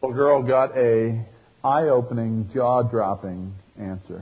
The girl got a eye-opening, jaw-dropping answer.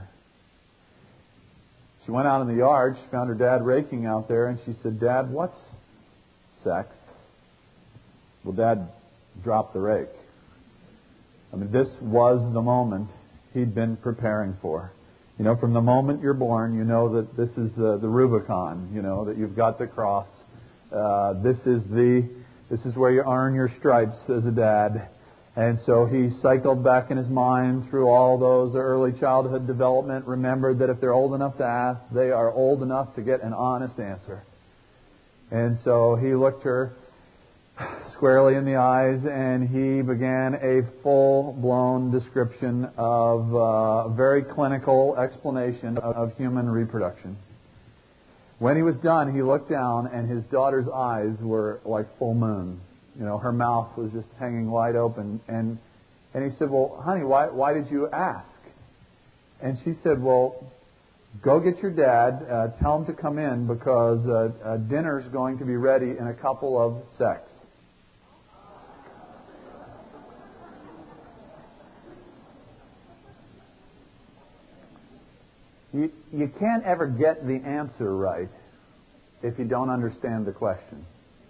She went out in the yard. She found her dad raking out there, and she said, "Dad, what's sex?" Well, Dad dropped the rake. I mean, this was the moment he'd been preparing for. You know, from the moment you're born, you know that this is the Rubicon. You know that you've got to cross. This is where you earn your stripes as a dad. And so he cycled back in his mind through all those early childhood development, remembered that if they're old enough to ask, they are old enough to get an honest answer. And so he looked her squarely in the eyes, and he began a full-blown description of a very clinical explanation of human reproduction. When he was done, he looked down, and his daughter's eyes were like full moon. You know, her mouth was just hanging wide open. And he said, "Well, honey, why did you ask?" And she said, "Well, go get your dad. Tell him to come in because dinner's going to be ready in a couple of secs." You can't ever get the answer right if you don't understand the question.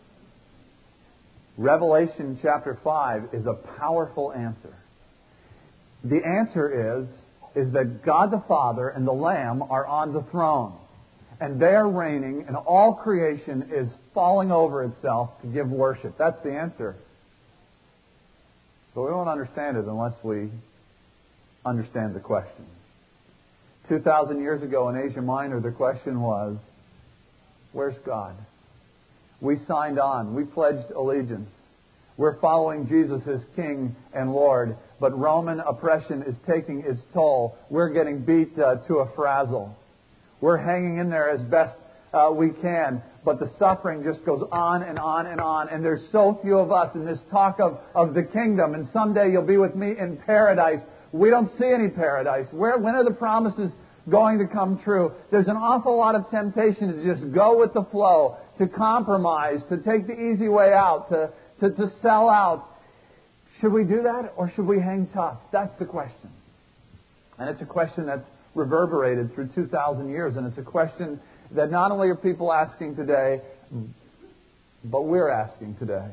Revelation chapter 5 is a powerful answer. The answer is that God the Father and the Lamb are on the throne. And they are reigning, and all creation is falling over itself to give worship. That's the answer. But we won't understand it unless we understand the question. 2,000 years ago in Asia Minor, the question was, where's God? We signed on. We pledged allegiance. We're following Jesus as King and Lord, but Roman oppression is taking its toll. We're getting beat to a frazzle. We're hanging in there as best we can, but the suffering just goes on and on and on, and there's so few of us in this talk of the kingdom, and someday you'll be with me in paradise. We don't see any paradise. When are the promises going to come true? There's an awful lot of temptation to just go with the flow, to compromise, to take the easy way out, to sell out. Should we do that, or should we hang tough? That's the question. And it's a question that's reverberated through 2,000 years, and it's a question that not only are people asking today, but we're asking today.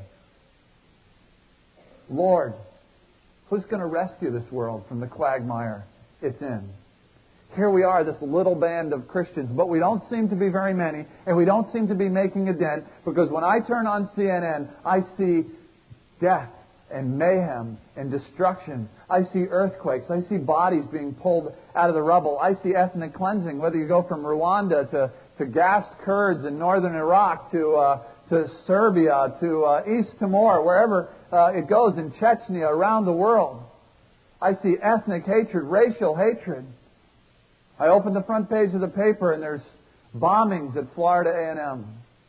Lord, who's going to rescue this world from the quagmire it's in? Here we are, this little band of Christians, but we don't seem to be very many, and we don't seem to be making a dent, because when I turn on CNN, I see death and mayhem and destruction. I see earthquakes. I see bodies being pulled out of the rubble. I see ethnic cleansing, whether you go from Rwanda to gassed Kurds in northern Iraq to Serbia to East Timor, wherever it goes, in Chechnya, around the world. I see ethnic hatred, racial hatred. I open the front page of the paper and there's bombings at Florida A&M.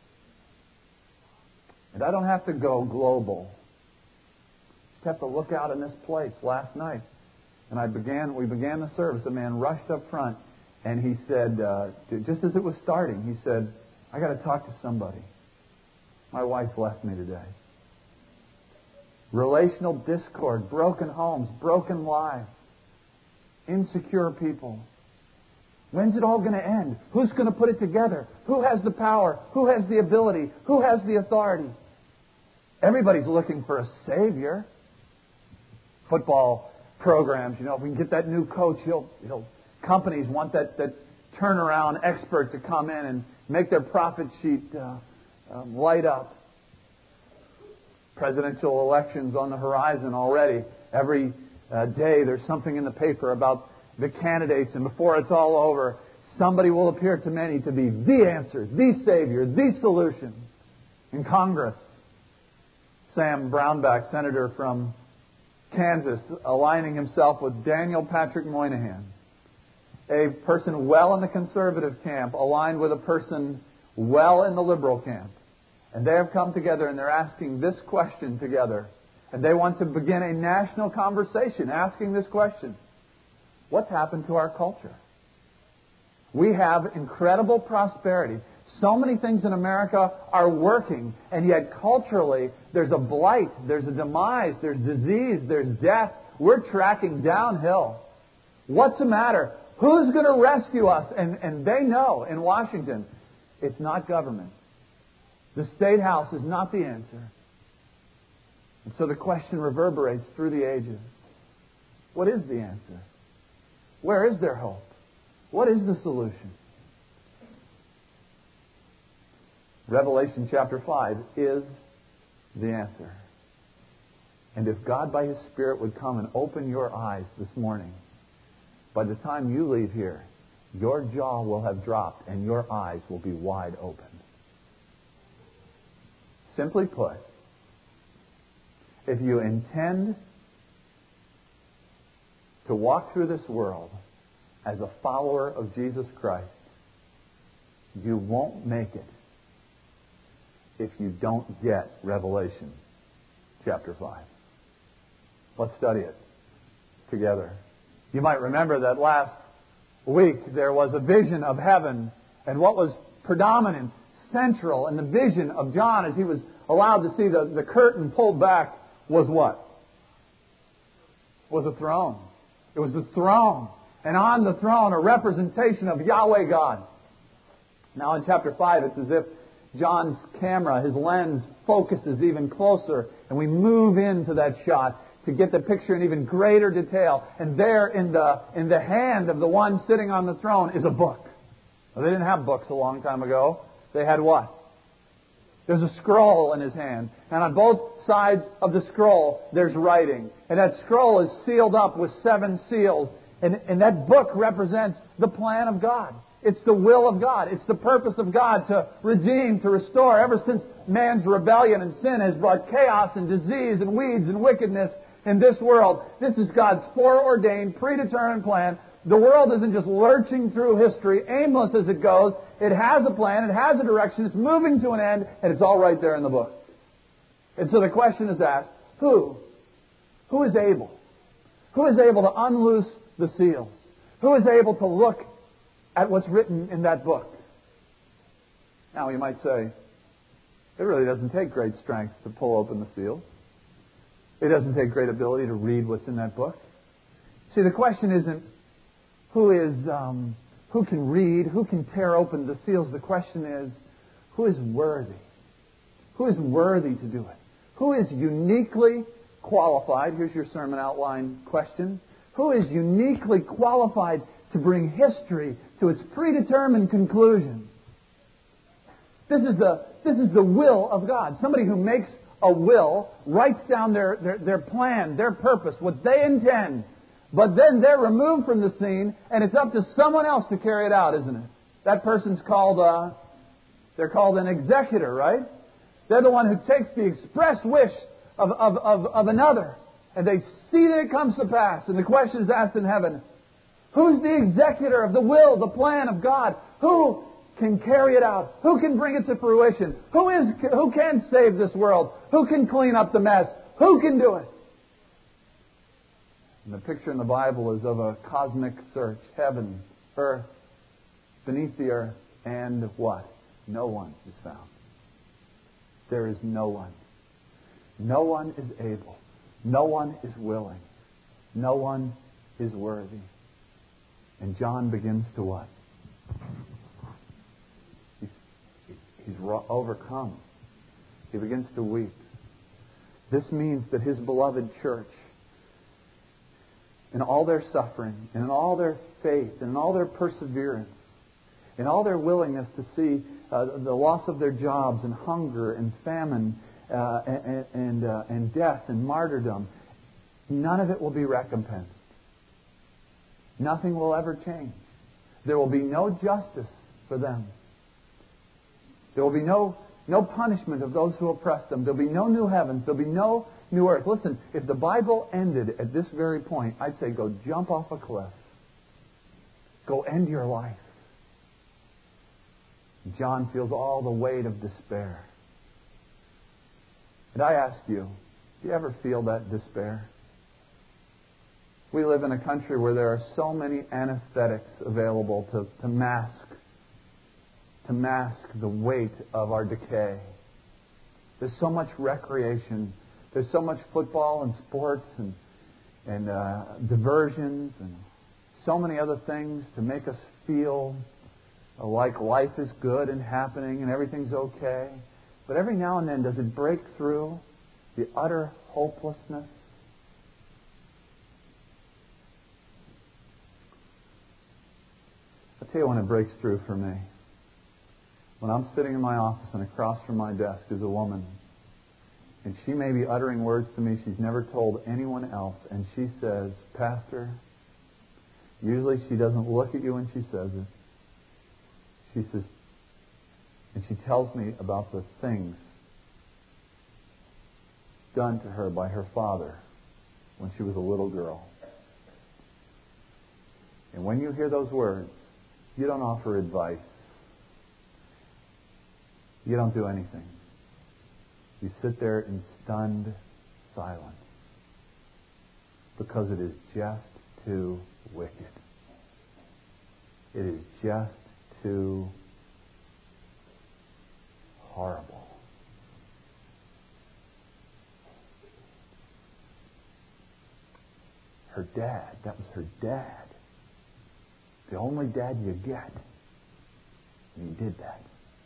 And I don't have to go global. I just have to look out in this place. Last night, and we began the service. A man rushed up front and he said, just as it was starting, he said, "I got to talk to somebody. My wife left me today." Relational discord, broken homes, broken lives, insecure people. When's it all going to end? Who's going to put it together? Who has the power? Who has the ability? Who has the authority? Everybody's looking for a savior. Football programs, if we can get that new coach, companies want that turnaround expert to come in and make their profit sheet light up. Presidential elections on the horizon already. Every day there's something in the paper about the candidates, and before it's all over, somebody will appear to many to be the answer, the savior, the solution. In Congress, Sam Brownback, senator from Kansas, aligning himself with Daniel Patrick Moynihan, a person well in the conservative camp, aligned with a person well in the liberal camp. And they have come together and they're asking this question together. And they want to begin a national conversation asking this question. What's happened to our culture? We have incredible prosperity. So many things in America are working, and yet culturally there's a blight, there's a demise, there's disease, there's death. We're tracking downhill. What's the matter? Who's going to rescue us? And they know in Washington, it's not government. The State House is not the answer. And so the question reverberates through the ages. What is the answer? Where is their hope? What is the solution? Revelation chapter 5 is the answer. And if God by His Spirit would come and open your eyes this morning, by the time you leave here, your jaw will have dropped and your eyes will be wide open. Simply put, if you intend to walk through this world as a follower of Jesus Christ, you won't make it if you don't get Revelation chapter 5. Let's study it together. You might remember that last week there was a vision of heaven, and what was predominant, central in the vision of John as he was allowed to see the curtain pulled back was what? Was a throne. It was the throne. And on the throne, a representation of Yahweh God. Now in chapter 5, it's as if John's camera, his lens, focuses even closer, and we move into that shot to get the picture in even greater detail. And there in the hand of the one sitting on the throne is a book. Well, they didn't have books a long time ago. They had what? There's a scroll in his hand. And on both sides of the scroll, there's writing. And that scroll is sealed up with 7 seals. And that book represents the plan of God. It's the will of God. It's the purpose of God to redeem, to restore. Ever since man's rebellion and sin has brought chaos and disease and weeds and wickedness in this world, this is God's foreordained, predetermined plan. The world isn't just lurching through history, aimless as it goes. It has a plan, it has a direction, it's moving to an end, and it's all right there in the book. And so the question is asked, who? Who is able? Who is able to unloose the seals? Who is able to look at what's written in that book? Now you might say, it really doesn't take great strength to pull open the seals. It doesn't take great ability to read what's in that book. See, the question isn't who can read, who can tear open the seals. The question is, who is worthy? Who is worthy to do it? Who is uniquely qualified? Here's your sermon outline question. Who is uniquely qualified to bring history to its predetermined conclusion? This is the will of God. Somebody who makes a will, writes down their plan, their purpose, what they intend, but then they're removed from the scene, and it's up to someone else to carry it out, isn't it? That person's called, they're called an executor, right? They're the one who takes the express wish of another, and they see that it comes to pass. And the question is asked in heaven, who's the executor of the will, the plan of God? Who can carry it out? Who can bring it to fruition? Who can save this world? Who can clean up the mess? Who can do it? And the picture in the Bible is of a cosmic search. Heaven, earth, beneath the earth, and what? No one is found. There is no one. No one is able. No one is willing. No one is worthy. And John begins to what? He's overcome. He begins to weep. This means that his beloved church, in all their suffering, and in all their faith, and in all their perseverance, in all their willingness to see the loss of their jobs, and hunger, and famine, and death, and martyrdom, none of it will be recompensed. Nothing will ever change. There will be no justice for them. There will be no punishment of those who oppress them. There will be no new heavens. There will be no new earth. Listen, if the Bible ended at this very point, I'd say go jump off a cliff. Go end your life. John feels all the weight of despair. And I ask you, do you ever feel that despair? We live in a country where there are so many anesthetics available to mask to mask the weight of our decay. There's so much recreation. There's so much football and sports and diversions and so many other things to make us feel like life is good and happening and everything's okay. But every now and then, does it break through the utter hopelessness? I'll tell you when it breaks through for me. When I'm sitting in my office and across from my desk is a woman, and she may be uttering words to me she's never told anyone else, and she says, "Pastor," usually she doesn't look at you when she says it. She says, and she tells me about the things done to her by her father when she was a little girl. And when you hear those words, you don't offer advice. You don't do anything. You sit there in stunned silence because it is just too wicked. It is just too horrible. Her dad, that was her dad. The only dad you get. And he did that.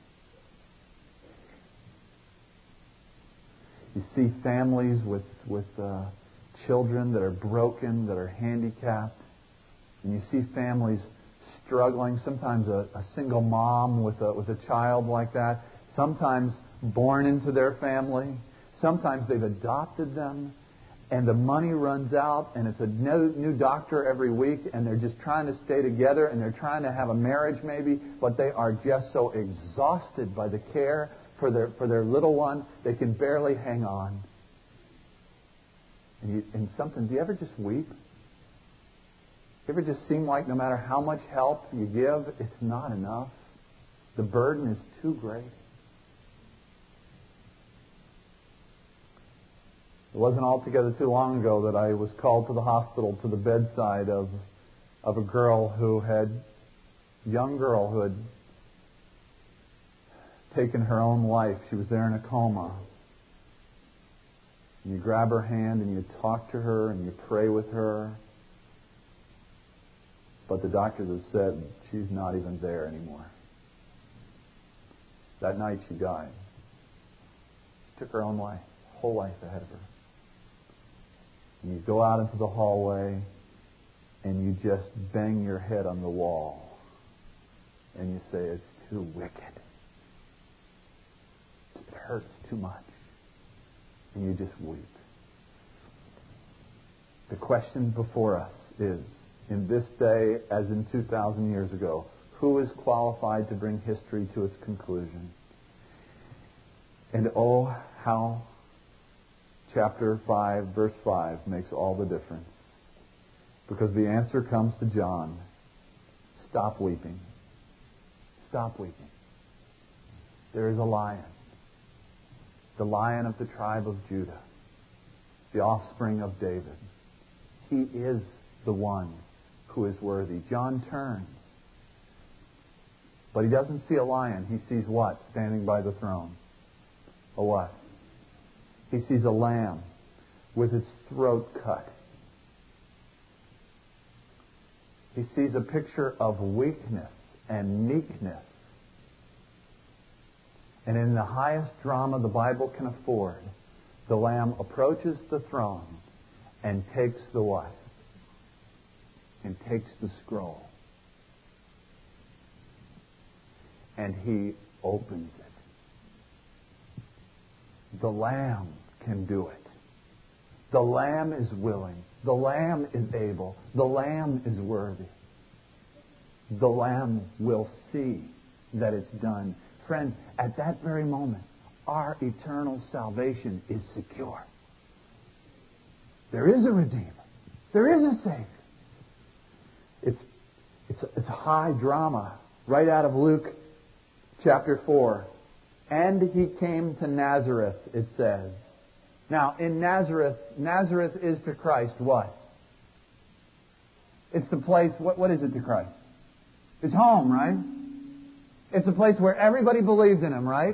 You see families with children that are broken, that are handicapped. And you see families struggling. Sometimes a single mom with a child like that. Sometimes born into their family. Sometimes they've adopted them. And the money runs out, and it's a new doctor every week, and they're just trying to stay together, and they're trying to have a marriage maybe, but they are just so exhausted by the care for their little one, they can barely hang on. Do you ever just weep? You ever just seem like no matter how much help you give, it's not enough? The burden is too great. It wasn't altogether too long ago that I was called to the hospital to the bedside of a young girl who had taken her own life. She was there in a coma. And you grab her hand and you talk to her and you pray with her. But the doctors have said she's not even there anymore. That night she died. Took her own life, whole life ahead of her. And you go out into the hallway and you just bang your head on the wall and you say, it's too wicked. It hurts too much. And you just weep. The question before us is, in this day as in 2,000 years ago, who is qualified to bring history to its conclusion? And oh, how chapter 5, verse 5 makes all the difference. Because the answer comes to John. Stop weeping. Stop weeping. There is a lion. The lion of the tribe of Judah. The offspring of David. He is the one who is worthy. John turns. But he doesn't see a lion. He sees what? Standing by the throne. A what? He sees a lamb with its throat cut. He sees a picture of weakness and meekness. And in the highest drama the Bible can afford, the lamb approaches the throne and takes the what? And takes the scroll. And he opens it. The Lamb can do it. The Lamb is willing. The Lamb is able. The Lamb is worthy. The Lamb will see that it's done. Friends, at that very moment, our eternal salvation is secure. There is a Redeemer. There is a Savior. It's a high drama right out of Luke chapter 4. And he came to Nazareth, it says. Now, in Nazareth is to Christ what? It's the place, what is it to Christ? It's home, right? It's a place where everybody believes in him, right?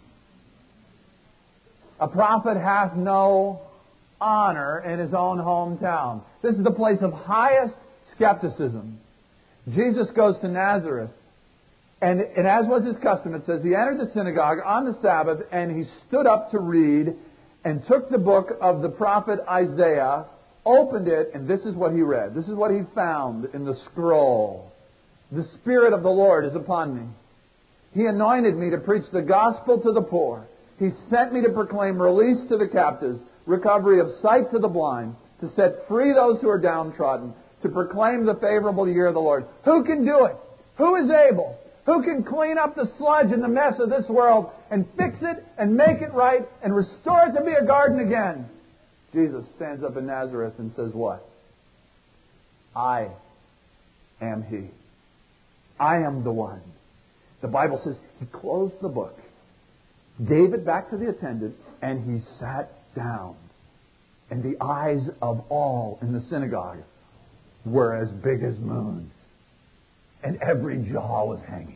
A prophet hath no honor in his own hometown. This is the place of highest skepticism. Jesus goes to Nazareth, and as was his custom, it says, he entered the synagogue on the Sabbath, and he stood up to read, and took the book of the prophet Isaiah, opened it, and this is what he read. This is what he found in the scroll. The Spirit of the Lord is upon me. He anointed me to preach the gospel to the poor. He sent me to proclaim release to the captives, recovery of sight to the blind, to set free those who are downtrodden, to proclaim the favorable year of the Lord. Who can do it? Who is able? Who can clean up the sludge and the mess of this world and fix it and make it right and restore it to be a garden again? Jesus stands up in Nazareth and says what? I am He. I am the one. The Bible says He closed the book, gave it back to the attendant, and He sat down. And the eyes of all in the synagogue were as big as moons. And every jaw was hanging.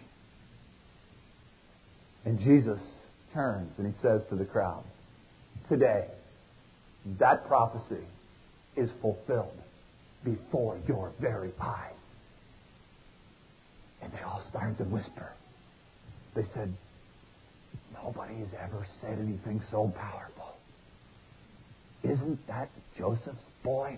And Jesus turns and He says to the crowd, today, that prophecy is fulfilled before your very eyes. And they all started to whisper. They said, nobody has ever said anything so powerful. Isn't that Joseph's boy?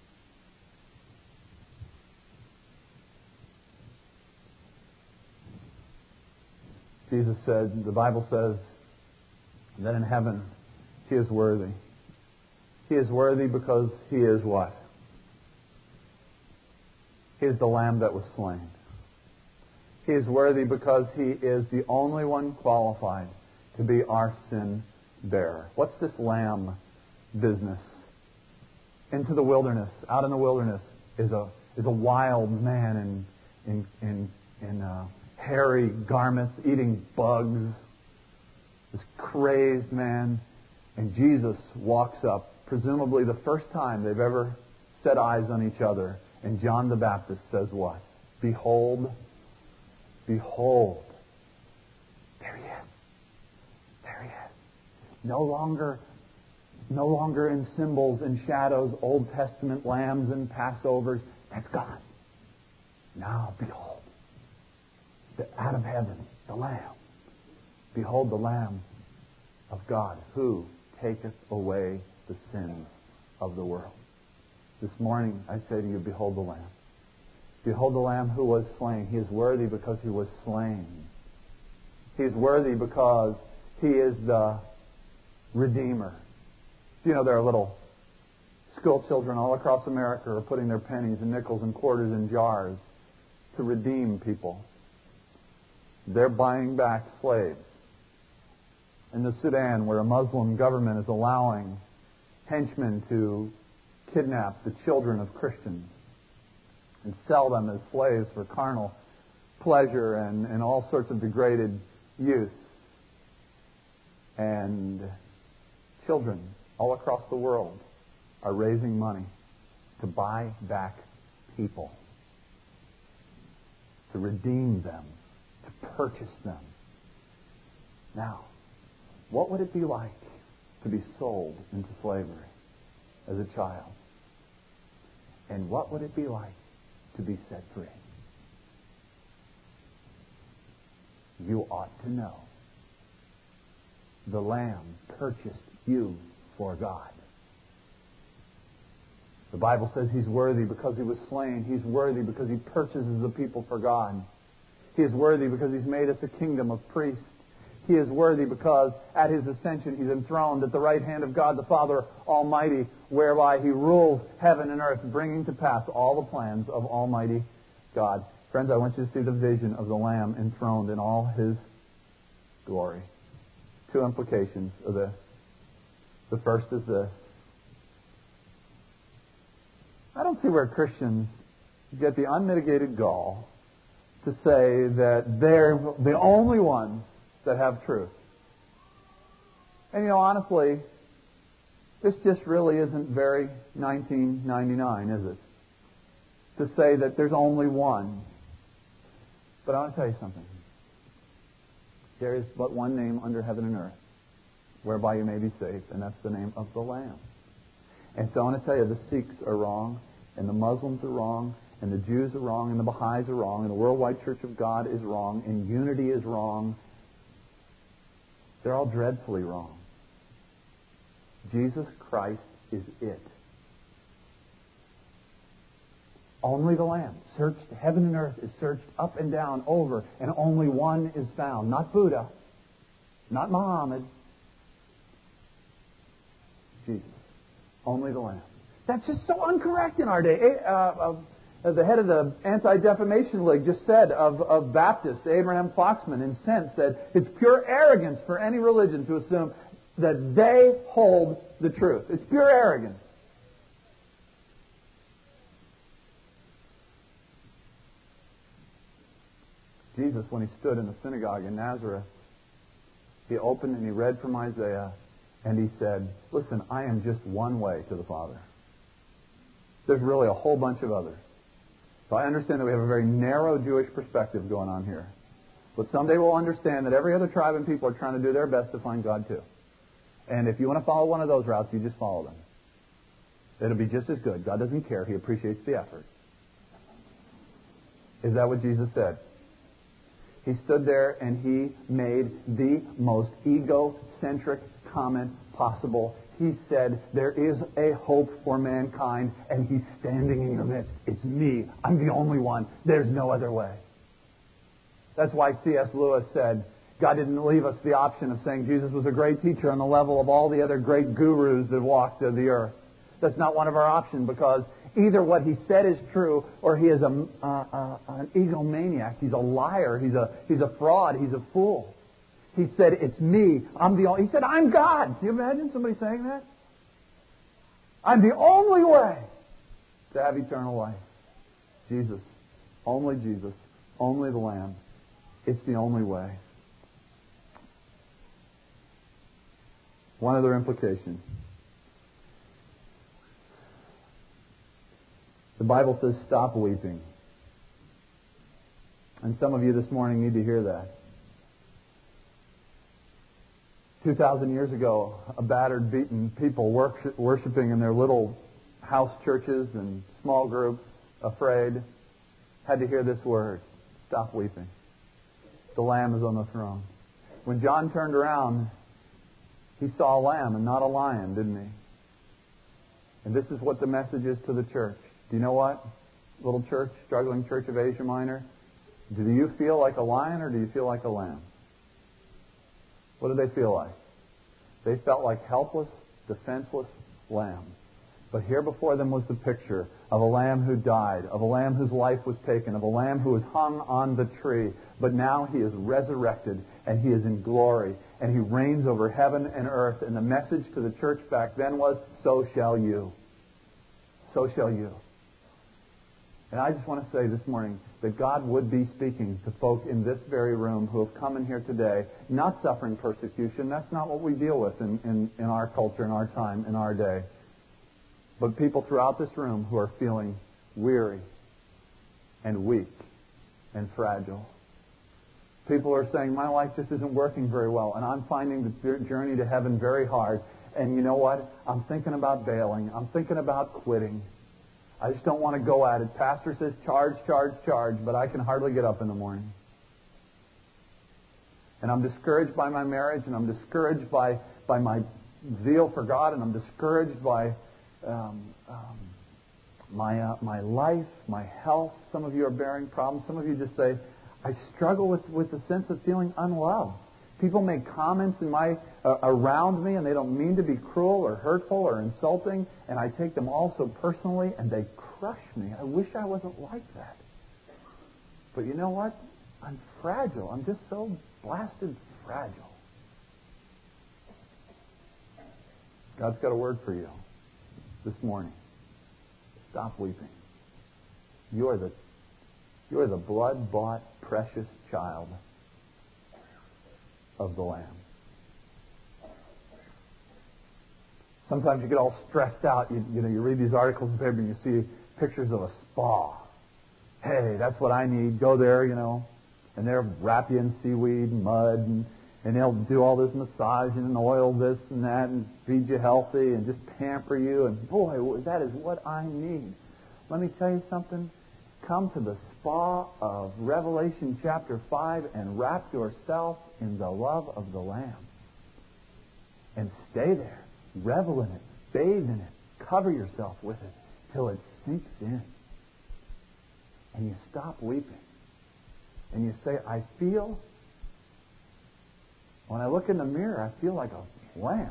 Jesus said, the Bible says that in heaven He is worthy. He is worthy because He is what? He is the Lamb that was slain. He is worthy because He is the only one qualified to be our sin bearer. What's this lamb business? Into the wilderness, out in the wilderness, is a wild man in hairy garments, eating bugs. This crazed man. And Jesus walks up, presumably the first time they've ever set eyes on each other. And John the Baptist says what? Behold, behold. There He is. There He is. No longer in symbols and shadows, Old Testament lambs and Passovers. That's gone. Now, behold. Out of heaven, the Lamb. Behold the Lamb of God, who taketh away the sins of the world. This morning, I say to you, behold the Lamb. Behold the Lamb who was slain. He is worthy because He was slain. He is worthy because He is the Redeemer. You know, there are little school children all across America who are putting their pennies and nickels and quarters in jars to redeem people. They're buying back slaves. In the Sudan, where a Muslim government is allowing henchmen to kidnap the children of Christians and sell them as slaves for carnal pleasure and all sorts of degraded use. And children all across the world are raising money to buy back people, to redeem them, to purchase them. Now, what would it be like to be sold into slavery as a child? And what would it be like to be set free? You ought to know. The Lamb purchased you for God. The Bible says He's worthy because He was slain. He's worthy because He purchases the people for God. He is worthy because He's made us a kingdom of priests. He is worthy because at His ascension He's enthroned at the right hand of God the Father Almighty, whereby He rules heaven and earth, bringing to pass all the plans of Almighty God. Friends, I want you to see the vision of the Lamb enthroned in all His glory. Two implications of this. The first is this. I don't see where Christians get the unmitigated gall to say that they're the only ones that have truth. And honestly, this just really isn't very 1999, is it? To say that there's only one. But I want to tell you something. there is but one name under heaven and earth whereby you may be saved, and that's the name of the Lamb. And so I want to tell you, the Sikhs are wrong, and the Muslims are wrong, and the Jews are wrong, and the Baha'is are wrong, and the Worldwide Church of God is wrong, and unity is wrong. They're all dreadfully wrong. Jesus Christ is it. Only the Lamb. Searched, heaven and earth is searched up and down, over, and only one is found. Not Buddha, not Muhammad. Jesus. Only the Lamb. That's just so incorrect in our day. The head of the Anti-Defamation League just said of Baptists, Abraham Foxman, in sense, said it's pure arrogance for any religion to assume that they hold the truth. It's pure arrogance. Jesus, when he stood in the synagogue in Nazareth, he opened and he read from Isaiah, and he said, listen, I am just one way to the Father. There's really a whole bunch of others. So I understand that we have a very narrow Jewish perspective going on here. But someday we'll understand that every other tribe and people are trying to do their best to find God too. And if you want to follow one of those routes, you just follow them. It'll be just as good. God doesn't care. He appreciates the effort. Is that what Jesus said? He stood there and he made the most egocentric comment possible. He said, there is a hope for mankind, and he's standing in your midst. It's me. I'm the only one. There's no other way. That's why C.S. Lewis said, God didn't leave us the option of saying Jesus was a great teacher on the level of all the other great gurus that walked the earth. That's not one of our options, because either what he said is true, or he is an egomaniac. He's a liar. He's a fraud. He's a fool. He said, it's me. He said, I'm God. Can you imagine somebody saying that? I'm the only way to have eternal life. Jesus. Only Jesus. Only the Lamb. It's the only way. One other implication. The Bible says, stop weeping. And some of you this morning need to hear that. 2,000 years ago, a battered, beaten people worshiping in their little house churches and small groups, afraid, had to hear this word, stop weeping. The Lamb is on the throne. When John turned around, he saw a lamb and not a lion, didn't he? And this is what the message is to the church. Do you know what? Little church, struggling church of Asia Minor, do you feel like a lion or do you feel like a lamb? What do they feel like? They felt like helpless, defenseless lambs. But here before them was the picture of a lamb who died, of a lamb whose life was taken, of a lamb who was hung on the tree. But now he is resurrected and he is in glory and he reigns over heaven and earth. And the message to the church back then was, so shall you. So shall you. And I just want to say this morning that God would be speaking to folk in this very room who have come in here today, not suffering persecution. That's not what we deal with in our culture, in our time, in our day. But people throughout this room who are feeling weary and weak and fragile. People are saying, my life just isn't working very well, and I'm finding the journey to heaven very hard. And you know what? I'm thinking about bailing. I'm thinking about quitting. I just don't want to go at it. Pastor says charge, charge, charge, but I can hardly get up in the morning. And I'm discouraged by my marriage, and I'm discouraged by my zeal for God, and I'm discouraged by my life, my health. Some of you are bearing problems. Some of you just say, I struggle with the sense of feeling unloved. People make comments around me, and they don't mean to be cruel or hurtful or insulting, and I take them all so personally, and they crush me. I wish I wasn't like that. But you know what? I'm fragile. I'm just so blasted fragile. God's got a word for you this morning. Stop weeping. You're the blood-bought, precious child of the Lamb. Sometimes you get all stressed out. You read these articles in the paper and you see pictures of a spa. Hey, that's what I need. Go there, And they'll wrap you in seaweed and mud, and they'll do all this massaging and oil this and that and feed you healthy and just pamper you. And boy, that is what I need. Let me tell you something. Come to the spa of Revelation chapter 5 and wrap yourself in the love of the Lamb. And stay there. Revel in it. Bathe in it. Cover yourself with it till it sinks in. And you stop weeping. And you say, I feel, when I look in the mirror, I feel like a lamb.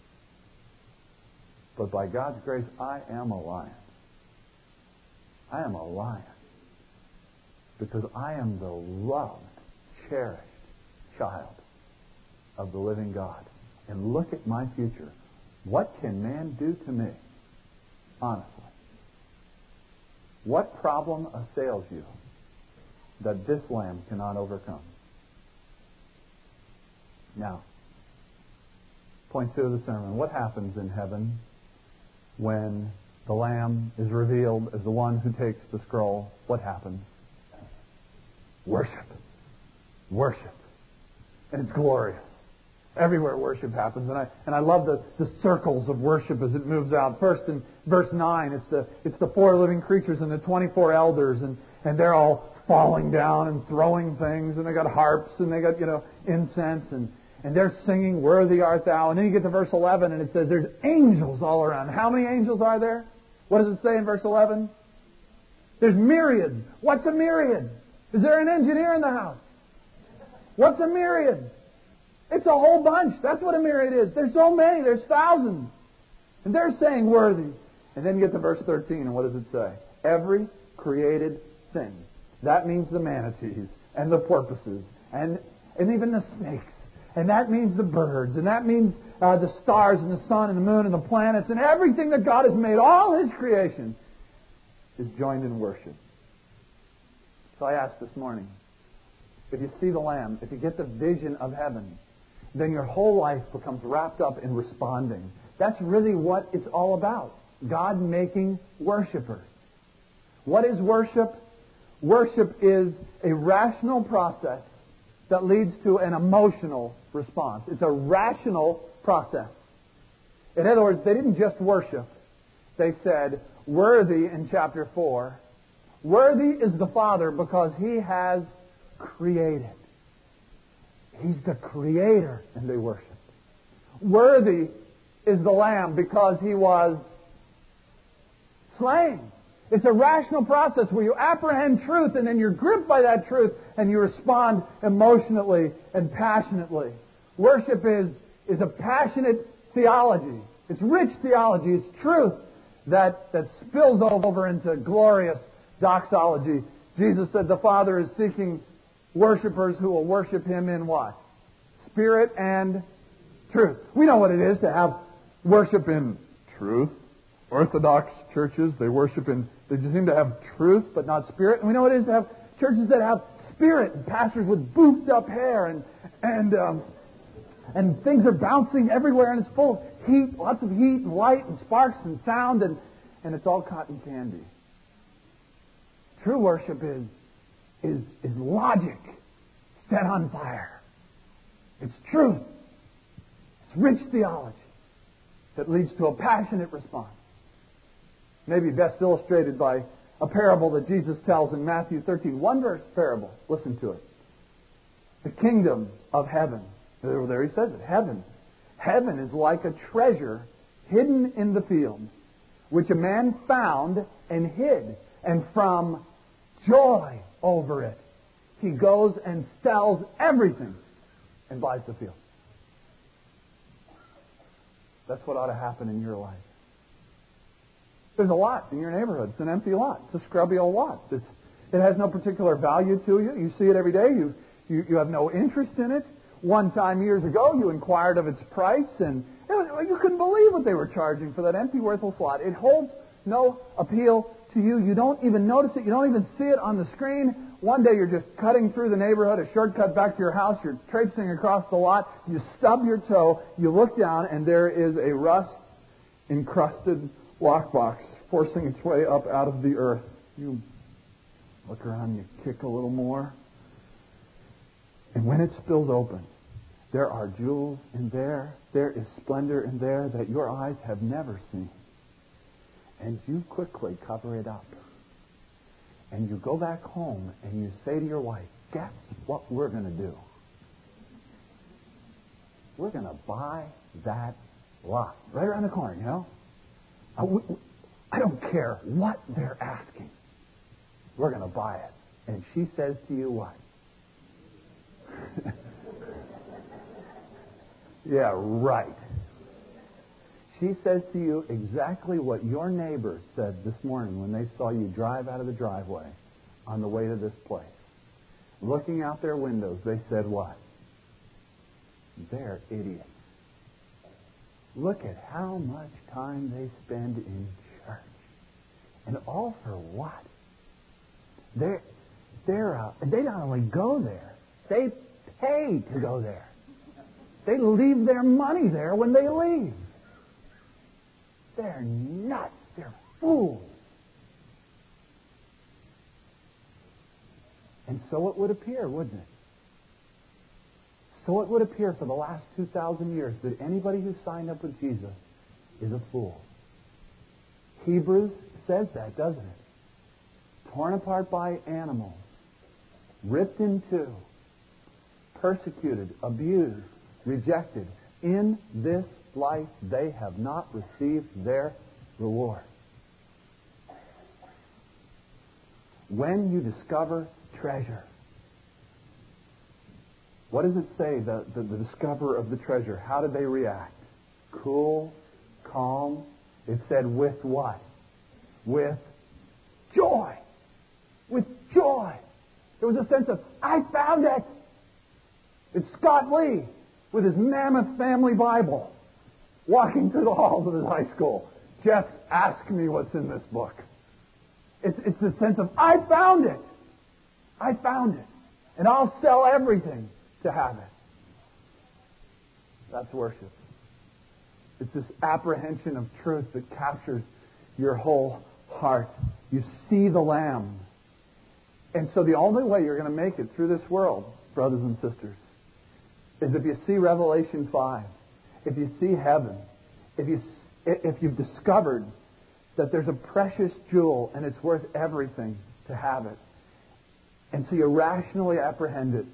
But by God's grace, I am a lion. I am a lion. Because I am the loved, cherished child of the living God. And look at my future. What can man do to me? Honestly. What problem assails you that this lamb cannot overcome? Now, point 2 of the sermon. What happens in heaven when the Lamb is revealed as the one who takes the scroll? What happens? Worship. Worship. And it's glorious. Everywhere worship happens. And I love the circles of worship as it moves out. First in verse 9, it's the 4 living creatures and the 24 elders, and they're all falling down and throwing things, and they got harps, and they got, incense, and they're singing, Worthy art thou. And then you get to verse 11, and it says there's angels all around. How many angels are there? What does it say in verse 11? There's myriads. What's a myriad? Is there an engineer in the house? What's a myriad? It's a whole bunch. That's what a myriad is. There's so many. There's thousands. And they're saying worthy. And then you get to verse 13, and what does it say? Every created thing. That means the manatees and the porpoises and even the snakes. And that means the birds. And that means the stars and the sun and the moon and the planets and everything that God has made. All His creation is joined in worship. So I asked this morning, if you see the Lamb, if you get the vision of heaven, then your whole life becomes wrapped up in responding. That's really what it's all about. God making worshipers. What is worship? Worship is a rational process that leads to an emotional response. It's a rational process. In other words, they didn't just worship. They said, worthy in chapter 4. Worthy is the Father because He has created. He's the Creator, and they worship. Worthy is the Lamb because He was slain. It's a rational process where you apprehend truth and then you're gripped by that truth and you respond emotionally and passionately. Worship is a passionate theology. It's rich theology. It's truth that spills over into glorious doxology. Jesus said the Father is seeking worshipers who will worship Him in what? Spirit and truth. We know what it is to have worship in truth. Orthodox churches, they just seem to have truth but not spirit. And we know what it is to have churches that have spirit and pastors with boofed up hair and things are bouncing everywhere and it's full of heat, lots of heat and light and sparks and sound and it's all cotton candy. True worship is logic set on fire. It's truth. It's rich theology that leads to a passionate response. Maybe best illustrated by a parable that Jesus tells in Matthew 13. One verse parable. Listen to it. The kingdom of heaven. There He says it. Heaven. Heaven is like a treasure hidden in the field, which a man found and hid. And from joy over it, he goes and sells everything and buys the field. That's what ought to happen in your life. There's a lot in your neighborhood. It's an empty lot. It's a scrubby old lot. It has no particular value to you. You see it every day. You have no interest in it. One time years ago, you inquired of its price, and you couldn't believe what they were charging for that empty, worthless lot. It holds no appeal to you. You don't even notice it. You don't even see it on the screen. One day you're just cutting through the neighborhood, a shortcut back to your house. You're traipsing across the lot. You stub your toe. You look down, and there is a rust-encrusted lockbox forcing its way up out of the earth. You look around, you kick a little more. And when it spills open, there are jewels in there. There is splendor in there that your eyes have never seen. And you quickly cover it up. And you go back home and you say to your wife, guess what we're going to do? We're going to buy that lot right around the corner, you know? I don't care what they're asking. We're going to buy it. And she says to you what? Yeah, right. She says to you exactly what your neighbors said this morning when they saw you drive out of the driveway on the way to this place. Looking out their windows, they said what? They're idiots. Look at how much time they spend in church. And all for what? They not only go there, they pay to go there. They leave their money there when they leave. They're nuts. They're fools. And so it would appear, wouldn't it? So it would appear for the last 2,000 years that anybody who signed up with Jesus is a fool. Hebrews says that, doesn't it? Torn apart by animals, ripped in two, persecuted, abused, rejected. In this life, they have not received their reward. When you discover treasure, what does it say, the discoverer of the treasure? How did they react? Cool, calm. It said with what? With joy. With joy. There was a sense of, I found it. It's Scott Lee with his Mammoth Family Bible walking through the halls of his high school. Just ask me what's in this book. It's the sense of, I found it. I found it. And I'll sell everything to have it. That's worship. It's this apprehension of truth that captures your whole heart. You see the Lamb. And so the only way you're going to make it through this world, brothers and sisters, is if you see Revelation 5, if you see heaven, if you've discovered that there's a precious jewel and it's worth everything to have it. And so you rationally apprehend it.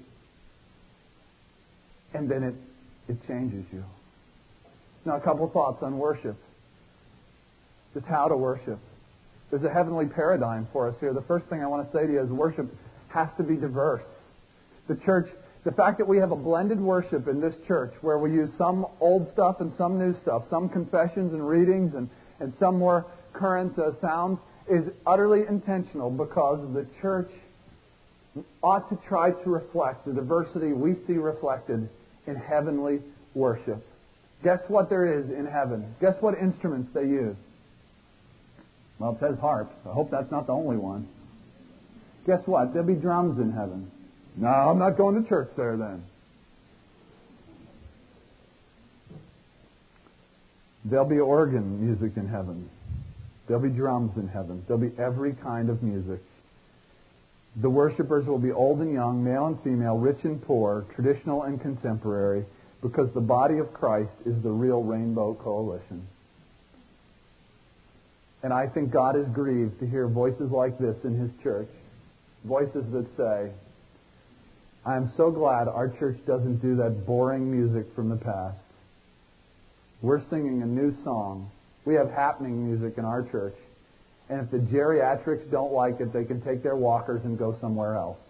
And then it changes you. Now, a couple of thoughts on worship. Just how to worship. There's a heavenly paradigm for us here. The first thing I want to say to you is worship has to be diverse. The church, the fact that we have a blended worship in this church where we use some old stuff and some new stuff, some confessions and readings and some more current sounds, is utterly intentional because the church ought to try to reflect the diversity we see reflected in heavenly worship. Guess what there is in heaven? Guess what instruments they use? Well, it says harps. I hope that's not the only one. Guess what? There'll be drums in heaven. No, I'm not going to church there then. There'll be organ music in heaven. There'll be drums in heaven. There'll be every kind of music. The worshipers will be old and young, male and female, rich and poor, traditional and contemporary, because the body of Christ is the real Rainbow Coalition. And I think God is grieved to hear voices like this in His church. Voices that say, I'm so glad our church doesn't do that boring music from the past. We're singing a new song. We have happening music in our church. And if the geriatrics don't like it, they can take their walkers and go somewhere else.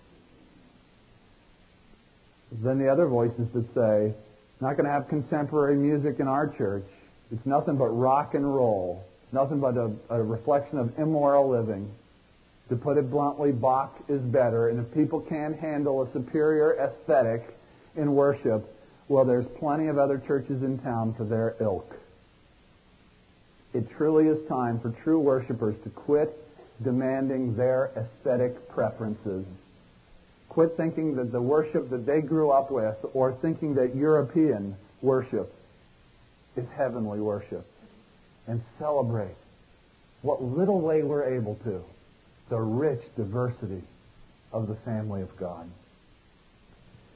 Then the other voices that say, not going to have contemporary music in our church. It's nothing but rock and roll. Nothing but a reflection of immoral living. To put it bluntly, Bach is better. And if people can't handle a superior aesthetic in worship, well, there's plenty of other churches in town for their ilk. It truly is time for true worshipers to quit demanding their aesthetic preferences. Quit thinking that the worship that they grew up with, or thinking that European worship is heavenly worship. And celebrate what little way we're able to, the rich diversity of the family of God.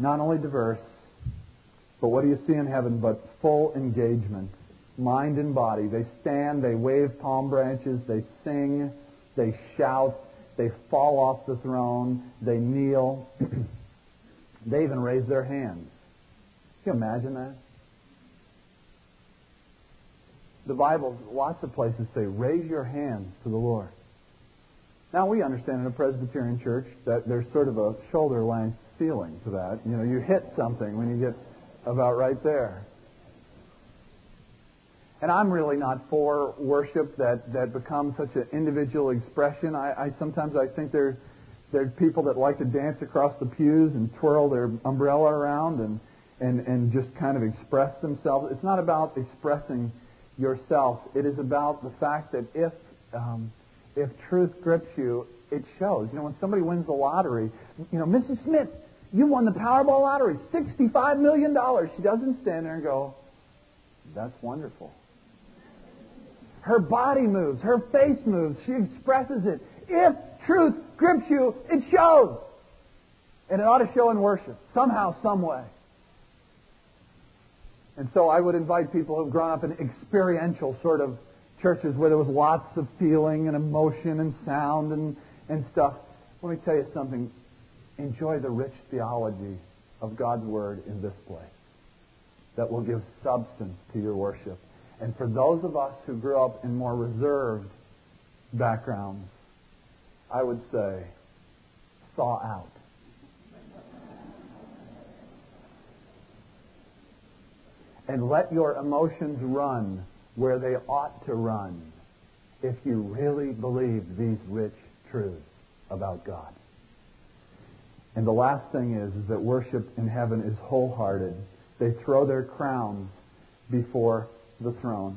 Not only diverse, but what do you see in heaven but full engagement, mind and body. They stand, they wave palm branches, they sing, they shout, they fall off the throne, they kneel. They even raise their hands. Can you imagine that? The Bible, lots of places say, raise your hands to the Lord. Now, we understand in a Presbyterian church that there's sort of a shoulder-length ceiling to that. You know, you hit something when you get about right there. And I'm really not for worship that becomes such an individual expression. Sometimes I think there's people that like to dance across the pews and twirl their umbrella around and just kind of express themselves. It's not about expressing yourself. It is about the fact that if truth grips you, it shows. You know, when somebody wins the lottery, you know, Mrs. Smith, you won the Powerball lottery, $65 million. She doesn't stand there and go, that's wonderful. Her body moves. Her face moves. She expresses it. If truth grips you, it shows. And it ought to show in worship, somehow, some way. And so I would invite people who have grown up in experiential sort of churches where there was lots of feeling and emotion and sound and stuff. Let me tell you something. Enjoy the rich theology of God's Word in this place that will give substance to your worship. And for those of us who grew up in more reserved backgrounds, I would say, thaw out. And let your emotions run where they ought to run if you really believe these rich truths about God. And the last thing is that worship in heaven is wholehearted. They throw their crowns before the throne.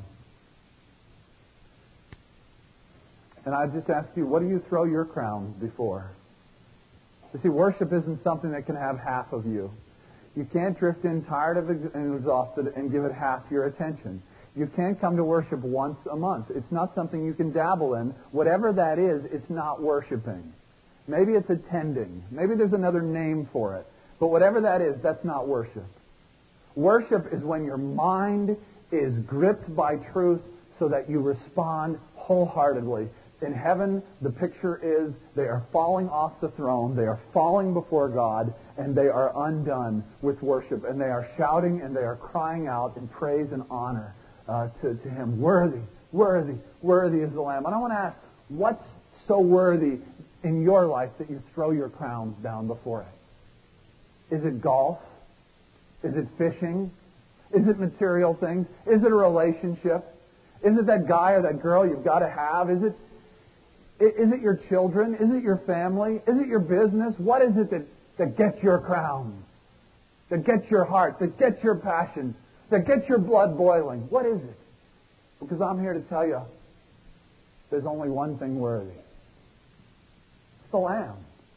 And I just ask you, what do you throw your crowns before? You see, worship isn't something that can have half of you. You can't drift in tired and exhausted and give it half your attention. You can't come to worship once a month. It's not something you can dabble in. Whatever that is, it's not worshiping. Maybe it's attending. Maybe there's another name for it. But whatever that is, that's not worship. Worship is when your mind is gripped by truth so that you respond wholeheartedly. In heaven, the picture is they are falling off the throne, they are falling before God, and they are undone with worship. And they are shouting and they are crying out in praise and honor to Him. Worthy, worthy, worthy is the Lamb. And I want to ask, what's so worthy in your life that you throw your crowns down before it? Is it golf? Is it fishing? Is it material things? Is it a relationship? Is it that guy or that girl you've got to have? Is it your children? Is it your family? Is it your business? What is it that gets your crowns? That gets your heart? That gets your passion? That gets your blood boiling? What is it? Because I'm here to tell you, there's only one thing worthy. It's the Lamb.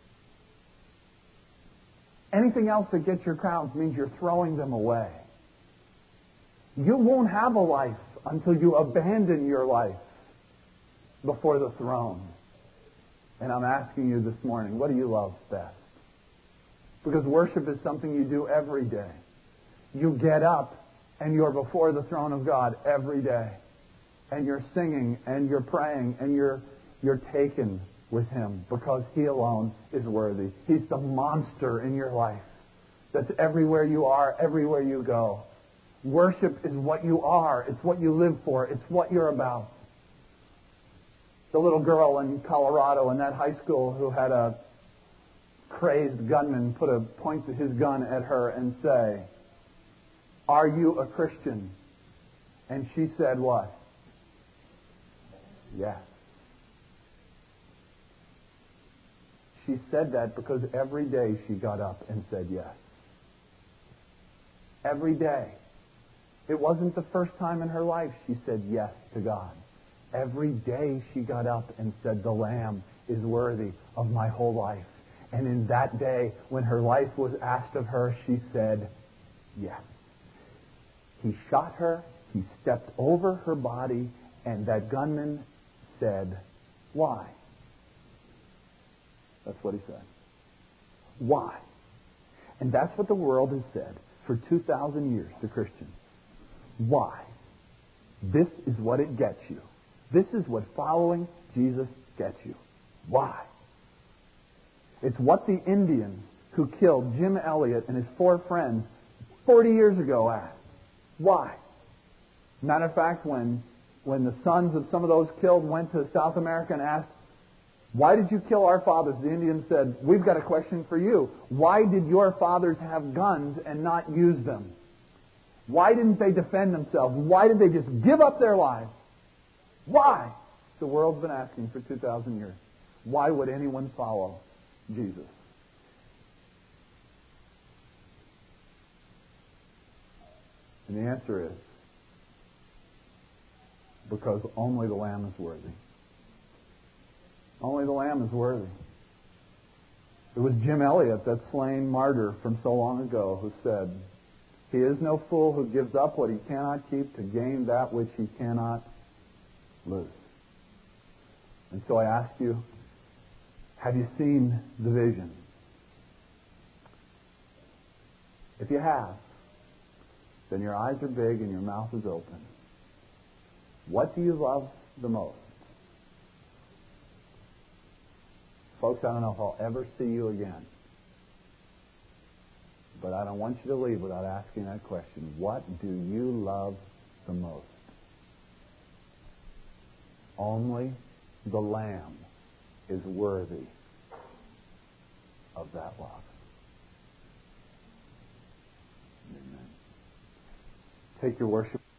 Anything else that gets your crowns means you're throwing them away. You won't have a life until you abandon your life before the throne. And I'm asking you this morning, what do you love best? Because worship is something you do every day. You get up and you're before the throne of God every day. And you're singing and you're praying and you're taken with Him because He alone is worthy. He's the monster in your life that's everywhere you are, everywhere you go. Worship is what you are. It's what you live for. It's what you're about. The little girl in Colorado in that high school who had a crazed gunman point his gun at her and say, "Are you a Christian?" And she said what? Yes. She said that because every day she got up and said yes. Every day. It wasn't the first time in her life she said yes to God. Every day she got up and said, the Lamb is worthy of my whole life. And in that day, when her life was asked of her, she said yes. He shot her, he stepped over her body, and that gunman said, why? That's what he said. Why? And that's what the world has said for 2,000 years to Christians. Why? This is what it gets you. This is what following Jesus gets you. Why? It's what the Indians who killed Jim Elliot and his 4 friends 40 years ago asked. Why? Matter of fact, when the sons of some of those killed went to South America and asked, why did you kill our fathers? The Indians said, we've got a question for you. Why did your fathers have guns and not use them? Why didn't they defend themselves? Why did they just give up their lives? Why? The world's been asking for 2,000 years. Why would anyone follow Jesus? And the answer is, because only the Lamb is worthy. Only the Lamb is worthy. It was Jim Elliot, that slain martyr from so long ago, who said, he is no fool who gives up what he cannot keep to gain that which he cannot lose. And so I ask you, have you seen the vision? If you have, then your eyes are big and your mouth is open. What do you love the most? Folks, I don't know if I'll ever see you again. But I don't want you to leave without asking that question. What do you love the most? Only the Lamb is worthy of that love. Amen. Take your worship.